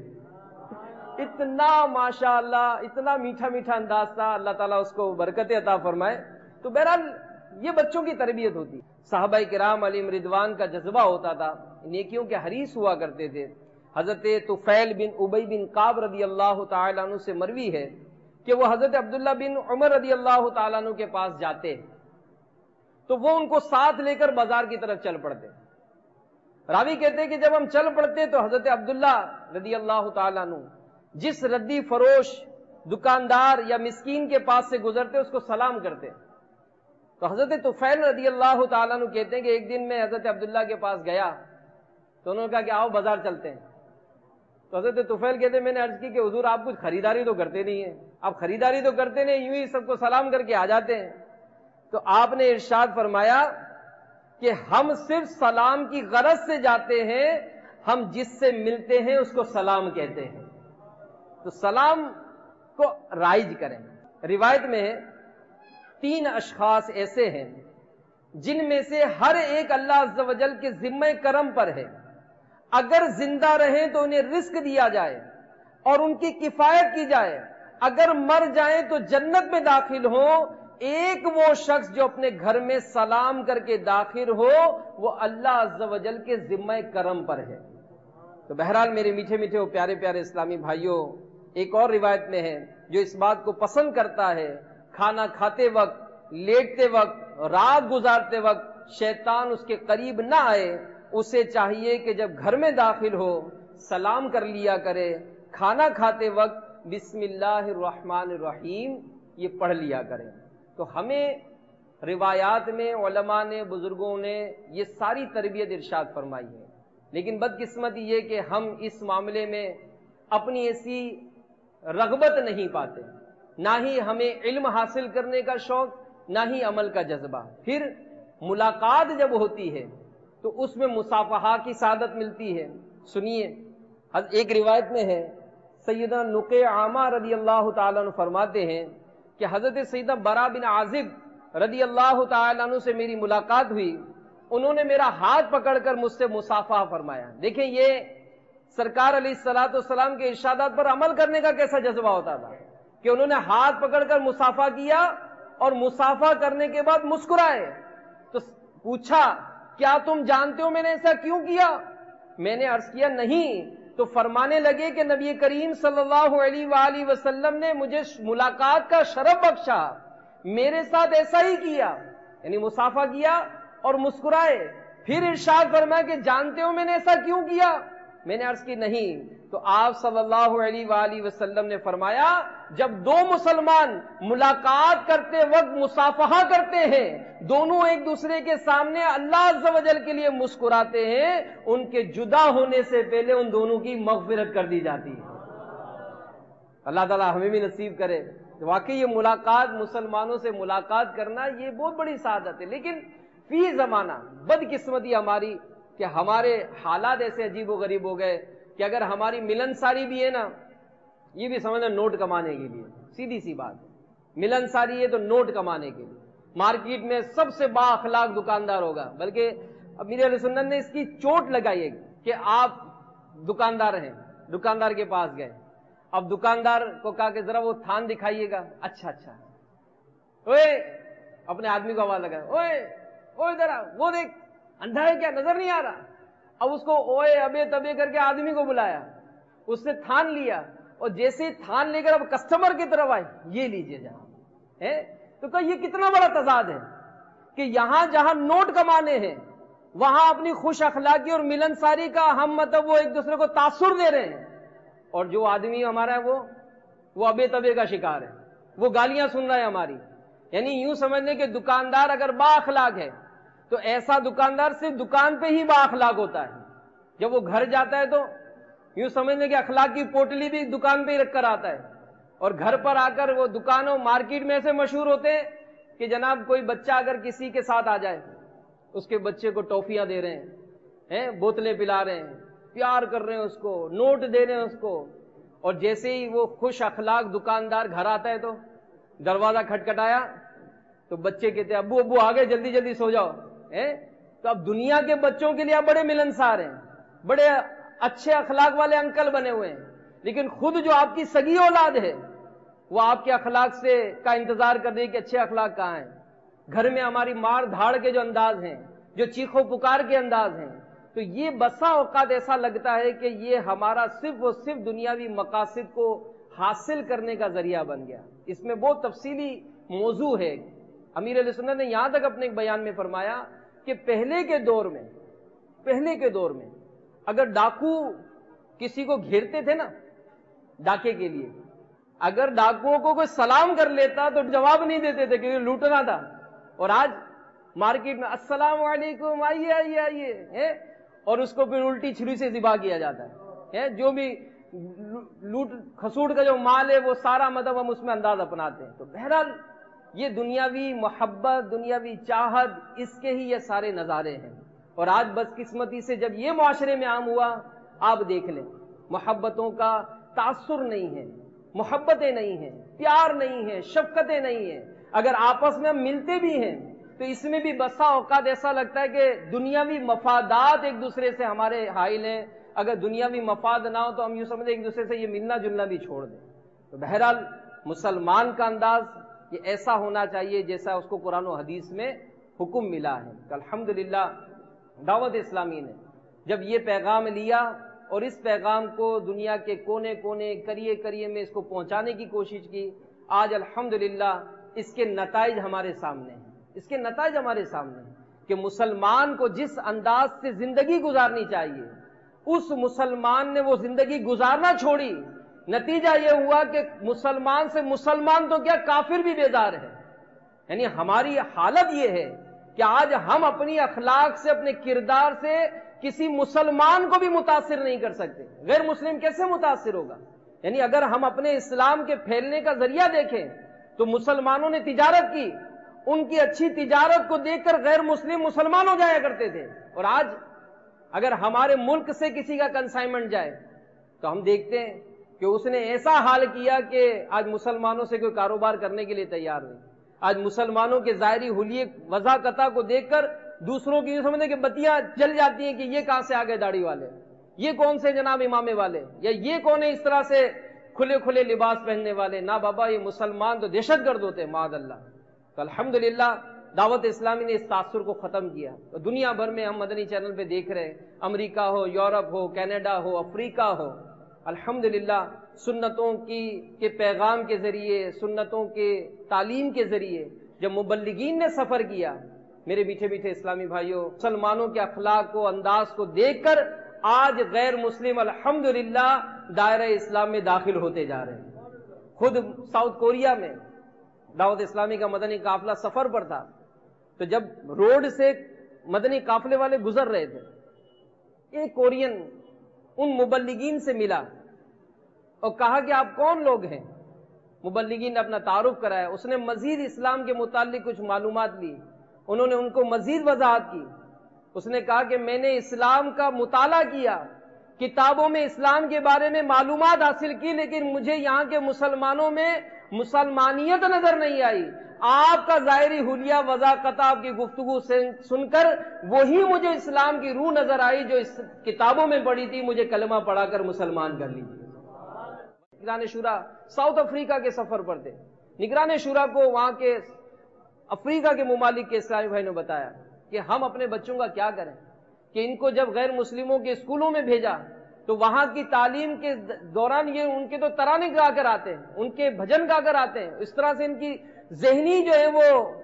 اتنا ماشاءاللہ اتنا میٹھا میٹھا انداز تھا، اللہ تعالیٰ اس کو برکت عطا فرمائے۔ تو بہرحال یہ بچوں کی تربیت ہوتی۔ صحابہ کرام علیہم رضوان کا جذبہ ہوتا تھا، نیکیوں کے حریص ہوا کرتے تھے۔ حضرت طفیل بن ابی بن کعب رضی اللہ تعالیٰ عنہ سے مروی ہے کہ وہ حضرت عبداللہ بن عمر رضی اللہ تعالیٰ عنہ کے پاس جاتے تو وہ ان کو ساتھ لے کر بازار کی طرف چل پڑتے۔ راوی کہتے کہ جب ہم چل پڑتے تو حضرت عبداللہ رضی اللہ تعالیٰ عنہ جس ردی فروش دکاندار یا مسکین کے پاس سے گزرتے اس کو سلام کرتے۔ تو حضرت طفیل رضی اللہ تعالیٰ عنہ کہتے ہیں کہ ایک دن میں حضرت عبداللہ کے پاس گیا تو انہوں نے کہا کہ آؤ بازار چلتے ہیں۔ تو حضرت طفیل کہتے ہیں میں نے عرض کی کہ حضور آپ کچھ خریداری تو کرتے نہیں ہیں، آپ خریداری تو کرتے نہیں، یوں ہی سب کو سلام کر کے آ جاتے ہیں۔ تو آپ نے ارشاد فرمایا کہ ہم صرف سلام کی غرض سے جاتے ہیں، ہم جس سے ملتے ہیں اس کو سلام کہتے ہیں۔ تو سلام کو رائج کریں۔ روایت میں ہے تین اشخاص ایسے ہیں جن میں سے ہر ایک اللہ عز و جل کے ذمہ کرم پر ہے، اگر زندہ رہیں تو انہیں رزق دیا جائے اور ان کی کفایت کی جائے، اگر مر جائیں تو جنت میں داخل ہوں۔ ایک وہ شخص جو اپنے گھر میں سلام کر کے داخل ہو وہ اللہ عز و جل کے ذمہ کرم پر ہے۔ تو بہرحال میرے میٹھے میٹھے اور پیارے پیارے اسلامی بھائیوں، ایک اور روایت میں ہے جو اس بات کو پسند کرتا ہے، کھانا کھاتے وقت، لیٹتے وقت، رات گزارتے وقت شیطان اس کے قریب نہ آئے، اسے چاہیے کہ جب گھر میں داخل ہو سلام کر لیا کرے، کھانا کھاتے وقت بسم اللہ الرحمن الرحیم یہ پڑھ لیا کرے۔ تو ہمیں روایات میں علماء نے، بزرگوں نے یہ ساری تربیت ارشاد فرمائی ہے، لیکن بدقسمتی یہ کہ ہم اس معاملے میں اپنی ایسی رغبت نہیں پاتے، نہ ہی ہمیں علم حاصل کرنے کا شوق، نہ ہی عمل کا جذبہ۔ پھر ملاقات جب ہوتی ہے تو اس میں مصافحہ کی سعادت ملتی ہے۔ سنیے، ایک روایت میں ہے، سیدنا نقیعامہ رضی اللہ تعالیٰ عنہ فرماتے ہیں کہ حضرت سیدنا برا بن عازب رضی اللہ تعالیٰ عنہ سے میری ملاقات ہوئی، انہوں نے میرا ہاتھ پکڑ کر مجھ سے مصافحہ فرمایا۔ دیکھیں یہ سرکار علیہ الصلوۃ والسلام کے ارشادات پر عمل کرنے کا کیسا جذبہ ہوتا تھا کہ انہوں نے ہاتھ پکڑ کر مصافحہ کیا اور مصافحہ کرنے کے بعد مسکرائے۔ تو پوچھا کیا تم جانتے ہو میں نے ایسا کیوں کیا؟ میں نے عرض کیا نہیں۔ تو فرمانے لگے کہ نبی کریم صلی اللہ علیہ وآلہ وسلم نے مجھے ملاقات کا شرف بخشا، میرے ساتھ ایسا ہی کیا، یعنی مصافحہ کیا اور مسکرائے۔ پھر ارشاد فرمایا کہ جانتے ہو میں نے ایسا کیوں کیا؟ میں نے عرض کی نہیں۔ تو آپ صلی اللہ علیہ وآلہ وسلم نے فرمایا جب دو مسلمان ملاقات کرتے وقت مصافحہ کرتے ہیں، دونوں ایک دوسرے کے سامنے اللہ عز و جل کے لیے مسکراتے ہیں، ان کے جدا ہونے سے پہلے ان دونوں کی مغفرت کر دی جاتی ہے۔ اللہ تعالیٰ ہمیں بھی نصیب کرے۔ واقعی یہ ملاقات، مسلمانوں سے ملاقات کرنا یہ بہت بڑی سعادت ہے، لیکن فی زمانہ بدقسمتی ہماری کہ ہمارے حالات ایسے عجیب و غریب ہو گئے کہ اگر ہماری ملنساری بھی ہے نا، یہ بھی سمجھنا نوٹ کمانے کے لیے، سیدھی سی بات ہے، ملنساری ہے تو نوٹ کمانے کے لیے۔ مارکیٹ میں سب سے با اخلاق دکاندار ہوگا، بلکہ امیر اہل سنت نے اس کی چوٹ لگائی ہے کہ آپ دکاندار ہیں، دکاندار کے پاس گئے، اب دکاندار کو کہا کہ ذرا وہ تھان دکھائیے گا، اچھا اچھا، اوے اپنے آدمی کو آواز لگا، اوے اوے ذرا وہ دیکھ اندھا ہے کیا نظر نہیں آ رہا؟ اب اس کو اوے ابے تبے کر کے آدمی کو بلایا، اس نے تھان لیا، اور جیسے ہی تھان لے کر اب کسٹمر کی طرف آئے، یہ لیجئے جہاں ہے، تو کہ یہ کتنا بڑا تضاد ہے کہ یہاں جہاں نوٹ کمانے ہیں وہاں اپنی خوش اخلاقی اور ملنساری کا ہم مطلب وہ ایک دوسرے کو تاثر دے رہے ہیں، اور جو آدمی ہمارا ہے وہ وہ ابے تبے کا شکار ہے، وہ گالیاں سن رہا ہے ہماری۔ یعنی یوں سمجھ لیں کہ دکاندار اگر با اخلاق ہے تو ایسا دکاندار صرف دکان پہ ہی با اخلاق ہوتا ہے، جب وہ گھر جاتا ہے تو یوں سمجھ لیں کہ اخلاق کی پوٹلی بھی دکان پہ ہی رکھ کر آتا ہے، اور گھر پر آ کر وہ دکانوں مارکیٹ میں ایسے مشہور ہوتے ہیں کہ جناب کوئی بچہ اگر کسی کے ساتھ آ جائے، اس کے بچے کو ٹافیاں دے رہے ہیں، بوتلیں پلا رہے ہیں، پیار کر رہے ہیں، اس کو نوٹ دے رہے ہیں اس کو، اور جیسے ہی وہ خوش اخلاق دکاندار گھر آتا ہے تو دروازہ کھٹکھٹایا تو بچے کہتے ہیں ابو ابو آگے جلدی جلدی سو جاؤ۔ تو اب دنیا کے بچوں کے لیے آپ بڑے ملنسار ہیں، بڑے اچھے اخلاق والے انکل بنے ہوئے ہیں، لیکن خود جو آپ کی سگی اولاد ہے وہ آپ کے اخلاق سے کا انتظار کر رہی ہے کہ اچھے اخلاق کہاں ہیں۔ گھر میں ہماری مار دھاڑ کے جو انداز ہیں، جو چیخو پکار کے انداز ہیں، تو یہ بسا اوقات ایسا لگتا ہے کہ یہ ہمارا صرف اور صرف دنیاوی مقاصد کو حاصل کرنے کا ذریعہ بن گیا۔ اس میں بہت تفصیلی موضوع ہے۔ امیر علیہ سنت نے یہاں تک اپنے ایک بیان میں فرمایا کہ پہلے کے دور میں پہلے کے دور میں اگر ڈاکو کسی کو گھیرتے تھے نا ڈاکے کے لیے، اگر ڈاکوؤں کو کوئی سلام کر لیتا تو جواب نہیں دیتے تھے کیونکہ لوٹنا تھا، اور آج مارکیٹ میں السلام علیکم آئیے آئیے آئیے، اور اس کو پھر الٹی چھری سے ذبح کیا جاتا ہے۔ جو بھی لوٹ کھسوٹ کا جو مال ہے وہ سارا مطلب ہم اس میں انداز اپناتے ہیں۔ تو بہرحال یہ دنیاوی محبت، دنیاوی چاہت، اس کے ہی یہ سارے نظارے ہیں، اور آج بدقسمتی سے جب یہ معاشرے میں عام ہوا، آپ دیکھ لیں محبتوں کا تاثر نہیں ہے، محبتیں نہیں ہیں، پیار نہیں ہے، شفقتیں نہیں ہیں۔ اگر آپس میں ہم ملتے بھی ہیں تو اس میں بھی بسا اوقات ایسا لگتا ہے کہ دنیاوی مفادات ایک دوسرے سے ہمارے حائل ہیں۔ اگر دنیاوی مفاد نہ ہو تو ہم یوں سمجھیں ایک دوسرے سے یہ ملنا جلنا بھی چھوڑ دیں۔ تو بہرحال مسلمان کا انداز یہ ایسا ہونا چاہیے جیسا اس کو قرآن و حدیث میں حکم ملا ہے۔ الحمدللہ دعوت اسلامی نے جب یہ پیغام لیا اور اس پیغام کو دنیا کے کونے کونے کریے کریے میں اس کو پہنچانے کی کوشش کی. آج الحمدللہ اس کے نتائج ہمارے سامنے ہیں. اس کے نتائج ہمارے سامنے ہیں کہ مسلمان کو جس انداز سے زندگی گزارنی چاہیے اس مسلمان نے وہ زندگی گزارنا چھوڑی. نتیجہ یہ ہوا کہ مسلمان سے مسلمان تو کیا کافر بھی بیزار ہے. یعنی ہماری حالت یہ ہے کہ آج ہم اپنی اخلاق سے اپنے کردار سے کسی مسلمان کو بھی متاثر نہیں کر سکتے. غیر مسلم کیسے متاثر ہوگا؟ یعنی اگر ہم اپنے اسلام کے پھیلنے کا ذریعہ دیکھیں تو مسلمانوں نے تجارت کی, ان کی اچھی تجارت کو دیکھ کر غیر مسلم مسلمان ہو جایا کرتے تھے. اور آج اگر ہمارے ملک سے کسی کا کنسائنمنٹ جائے تو ہم دیکھتے ہیں کہ اس نے ایسا حال کیا کہ آج مسلمانوں سے کوئی کاروبار کرنے کے لیے تیار نہیں. آج مسلمانوں کے ظاہری حلیے وضاقتہ کو دیکھ کر دوسروں کی سمجھتے کہ بتیاں جل جاتی ہیں کہ یہ کہاں سے آ گئے داڑھی والے, یہ کون سے جناب امامے والے, یا یہ کون ہے اس طرح سے کھلے کھلے لباس پہننے والے. نہ بابا, یہ مسلمان تو دہشت گرد ہوتے ہیں معاذ اللہ. تو الحمدللہ دعوت اسلامی نے اس تاثر کو ختم کیا. تو دنیا بھر میں ہم مدنی چینل پہ دیکھ رہے ہیں, امریکہ ہو, یورپ ہو, کینیڈا ہو, افریقہ ہو, الحمدللہ سنتوں کی کے پیغام کے ذریعے, سنتوں کے تعلیم کے ذریعے جب مبلغین نے سفر کیا, میرے میٹھے میٹھے اسلامی بھائیوں, مسلمانوں کے اخلاق کو, انداز کو دیکھ کر آج غیر مسلم الحمدللہ دائرہ اسلام میں داخل ہوتے جا رہے ہیں. خود ساؤتھ کوریا میں دعوت اسلامی کا مدنی قافلہ سفر پر تھا, تو جب روڈ سے مدنی قافلے والے گزر رہے تھے, ایک کورین ان مبلغین سے ملا اور کہا کہ آپ کون لوگ ہیں. مبلغین نے اپنا تعارف کرایا, اس نے مزید اسلام کے متعلق کچھ معلومات لی, انہوں نے ان کو مزید وضاحت کی. اس نے کہا کہ میں نے اسلام کا مطالعہ کیا, کتابوں میں اسلام کے بارے میں معلومات حاصل کی, لیکن مجھے یہاں کے مسلمانوں میں مسلمانیت نظر نہیں آئی. آپ کا ظاہری حلیہ وضاقتہ, آپ کی گفتگو سے سن کر وہی مجھے اسلام کی روح نظر آئی جو اس کتابوں میں پڑھی تھی. مجھے کلمہ پڑھا کر مسلمان کر لیجیے. نگران شورا ساؤتھ افریقہ کے سفر پر تھے. نگران شورا کو وہاں کے افریقہ کے ممالک کے اسلامی بھائی نے بتایا کہ ہم اپنے بچوں کا کیا کریں, کہ ان کو جب غیر مسلموں کے اسکولوں میں بھیجا تو وہاں کی تعلیم کے دوران یہ ان کے تو ترانے گا کر آتے ہیں, ان کے بھجن گا کر آتے ہیں, اس طرح سے ان کی ذہنی جو ہے وہ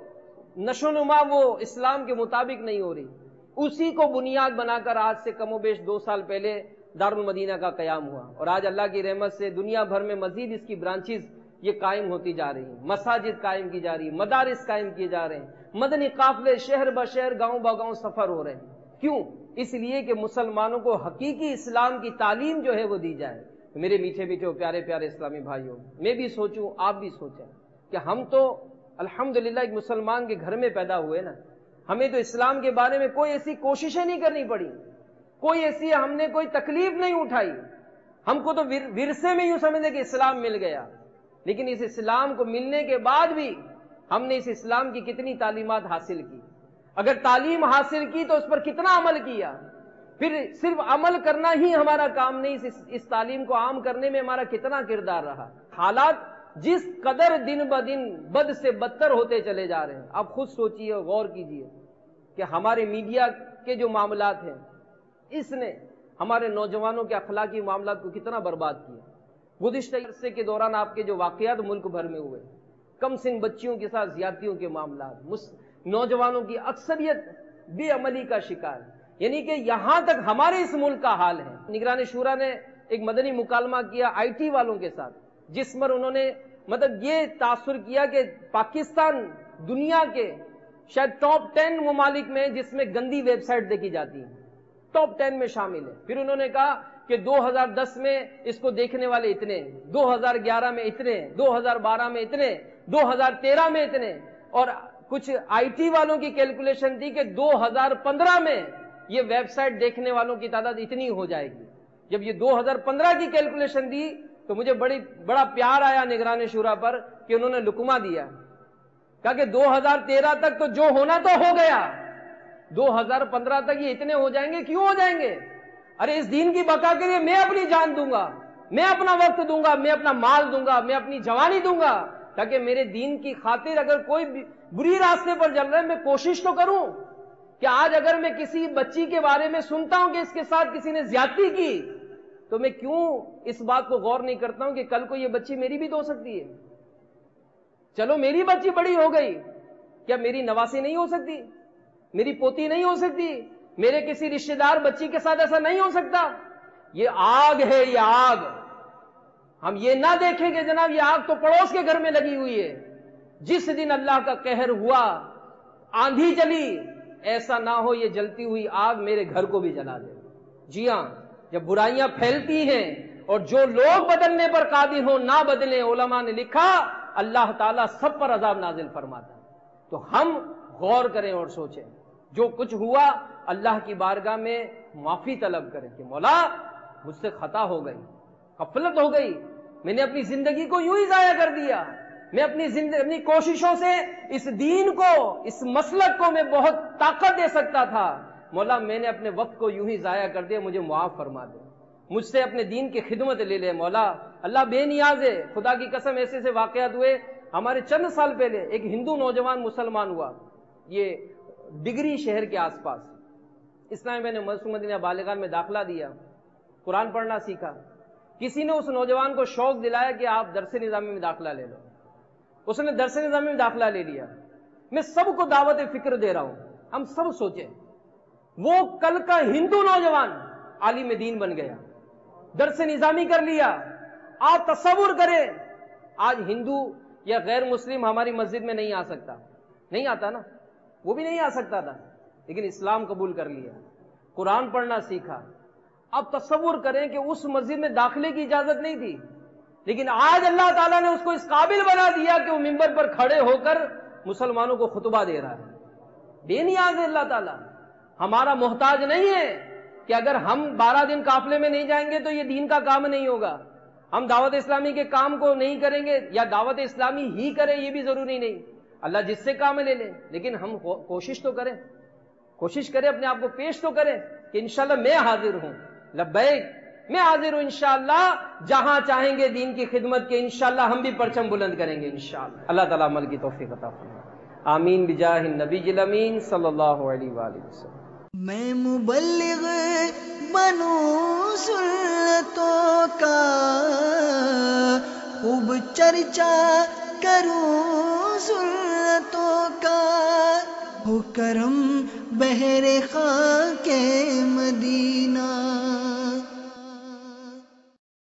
نشو نما وہ اسلام کے مطابق نہیں ہو رہی. اسی کو بنیاد بنا کر آج سے کم و بیش دو سال پہلے دارالمدینہ کا قیام ہوا, اور آج اللہ کی رحمت سے دنیا بھر میں مزید اس کی برانچز یہ قائم ہوتی جا رہی ہیں, مساجد قائم کی جا رہی ہیں, مدارس قائم کیے جا رہے ہیں, مدنی قافلے شہر بشہر گاؤں باگاؤں سفر ہو رہے ہیں. کیوں؟ اس لیے کہ مسلمانوں کو حقیقی اسلام کی تعلیم جو ہے وہ دی جائے. میرے میٹھے میٹھے پیارے پیارے اسلامی بھائیوں, میں بھی سوچوں, آپ بھی سوچیں کہ ہم تو الحمدللہ ایک مسلمان کے گھر میں پیدا ہوئے نا, ہمیں تو اسلام کے بارے میں کوئی ایسی کوششیں نہیں کرنی پڑی, کوئی ایسی ہم نے کوئی تکلیف نہیں اٹھائی. ہم کو تو ورثے میں یوں سمجھے کہ اسلام مل گیا, لیکن اس اسلام کو ملنے کے بعد بھی ہم نے اس اسلام کی کتنی تعلیمات حاصل کی, اگر تعلیم حاصل کی تو اس پر کتنا عمل کیا. پھر صرف عمل کرنا ہی ہمارا کام نہیں, اس, اس تعلیم کو عام کرنے میں ہمارا کتنا کردار رہا. حالات جس قدر دن بدن بد سے بدتر ہوتے چلے جا رہے ہیں, آپ خود سوچئے اور غور کیجئے کہ ہمارے میڈیا کے جو معاملات ہیں اس نے ہمارے نوجوانوں کے اخلاقی معاملات کو کتنا برباد کیا. گزشتہ عرصے کے دوران آپ کے جو واقعات ملک بھر میں ہوئے, کم سن بچیوں کے ساتھ زیادتیوں کے معاملات, نوجوانوں کی اکثریت بے عملی کا شکار, یعنی کہ یہاں تک ہمارے اس ملک کا حال ہے. نگران شورا نے ایک مدنی مکالمہ کیا آئی ٹی والوں کے ساتھ, جس پر انہوں نے مطلب یہ تاثر کیا کہ پاکستان دنیا کے شاید ٹاپ ٹین ممالک میں جس میں گندی ویب سائٹ دیکھی جاتی ہیں, ٹاپ ٹین میں شامل ہے. پھر انہوں نے کہا کہ دو ہزار دس میں اس کو دیکھنے والے اتنے, دو ہزار گیارہ میں اتنے, دو ہزار بارہ میں اتنے, دو ہزار تیرہ میں اتنے, اور کچھ آئی ٹی والوں کی کیلکولیشن تھی کہ دو ہزار پندرہ میں یہ ویب سائٹ دیکھنے والوں کی تعداد اتنی ہو جائے گی. جب یہ دو ہزار پندرہ کی کیلکولیشن دی تو مجھے بڑی بڑا پیار آیا نگران شورا پر کہ انہوں نے لکما دیا, کہا کہ دو ہزار تیرہ تک تو جو ہونا تو ہو گیا, دو ہزار پندرہ تک یہ اتنے ہو جائیں گے. کیوں ہو جائیں گے؟ ارے اس دین کی بقا کے لیے میں اپنی جان دوں گا, میں اپنا وقت دوں گا, میں اپنا مال دوں گا, میں اپنی جوانی دوں گا, تاکہ میرے دین کی خاطر اگر کوئی بری راستے پر چل رہا ہے میں کوشش تو کروں کہ آج اگر میں کسی بچی کے بارے میں سنتا ہوں کہ اس کے ساتھ کسی نے زیادتی کی تو میں کیوں اس بات کو غور نہیں کرتا ہوں کہ کل کو یہ بچی میری بھی تو ہو سکتی ہے. چلو میری بچی بڑی ہو گئی, کیا میری نواسی نہیں ہو سکتی؟ میری پوتی نہیں ہو سکتی؟ میرے کسی رشتہ دار بچی کے ساتھ ایسا نہیں ہو سکتا؟ یہ آگ ہے, یہ آگ. ہم یہ نہ دیکھیں کہ جناب یہ آگ تو پڑوس کے گھر میں لگی ہوئی ہے. جس دن اللہ کا قہر ہوا, آندھی چلی, ایسا نہ ہو یہ جلتی ہوئی آگ میرے گھر کو بھی جلا دے. جی ہاں, جب برائیاں پھیلتی ہیں اور جو لوگ بدلنے پر قادر ہوں نہ بدلیں, علماء نے لکھا اللہ تعالیٰ سب پر عذاب نازل فرماتا ہے. تو ہم غور کریں اور سوچیں, جو کچھ ہوا اللہ کی بارگاہ میں معافی طلب کریں کہ مولا مجھ سے خطا ہو گئی, غفلت ہو گئی, میں نے اپنی زندگی کو یوں ہی ضائع کر دیا, میں اپنی زندگی اپنی کوششوں سے اس دین کو, اس مسلک کو میں بہت طاقت دے سکتا تھا, مولا میں نے اپنے وقت کو یوں ہی ضائع کر دیا, مجھے معاف فرما دے, مجھ سے اپنے دین کی خدمت لے لے مولا. اللہ بے نیاز ہے, خدا کی قسم ایسے ایسے واقعات ہوئے ہمارے چند سال پہلے. ایک ہندو نوجوان مسلمان ہوا, یہ ڈگری شہر کے آس پاس. اسلام میں نے مدینہ بالغان میں داخلہ دیا, قرآن پڑھنا سیکھا. کسی نے اس نوجوان کو شوق دلایا کہ آپ درس نظامی میں داخلہ لے لو. اس نے درس نظامی میں داخلہ لے لیا. میں سب کو دعوت فکر دے رہا ہوں, ہم سب سوچیں وہ کل کا ہندو نوجوان عالم دین بن گیا, درس نظامی کر لیا. آپ تصور کریں آج ہندو یا غیر مسلم ہماری مسجد میں نہیں آ سکتا, نہیں آتا نا, وہ بھی نہیں آ سکتا تھا, لیکن اسلام قبول کر لیا, قرآن پڑھنا سیکھا. اب تصور کریں کہ اس مسجد میں داخلے کی اجازت نہیں تھی, لیکن آج اللہ تعالیٰ نے اس کو اس قابل بنا دیا کہ وہ ممبر پر کھڑے ہو کر مسلمانوں کو خطبہ دے رہا ہے. بے نیاز ہے اللہ تعالیٰ, ہمارا محتاج نہیں ہے کہ اگر ہم بارہ دن قافلے میں نہیں جائیں گے تو یہ دین کا کام نہیں ہوگا, ہم دعوت اسلامی کے کام کو نہیں کریں گے یا دعوت اسلامی ہی کریں یہ بھی ضروری نہیں, اللہ جس سے کام لے لے, لیکن ہم کوشش تو کریں, کوشش کریں, اپنے آپ کو پیش تو کریں کہ انشاءاللہ میں حاضر ہوں, لبیک میں حاضر ہوں, انشاءاللہ جہاں چاہیں گے دین کی خدمت کے انشاءاللہ ہم بھی پرچم بلند کریں گے انشاءاللہ. اللہ تعالیٰ عمل کی توفیق عطا فرمائے. آمین بجاہ النبی الامین صلی اللہ علیہ وآلہ وسلم. میں مبلغ بنوں سنتوں کا, خوب چرچا کروں سنتوں کا, ہو کرم بہر خاک مدینہ.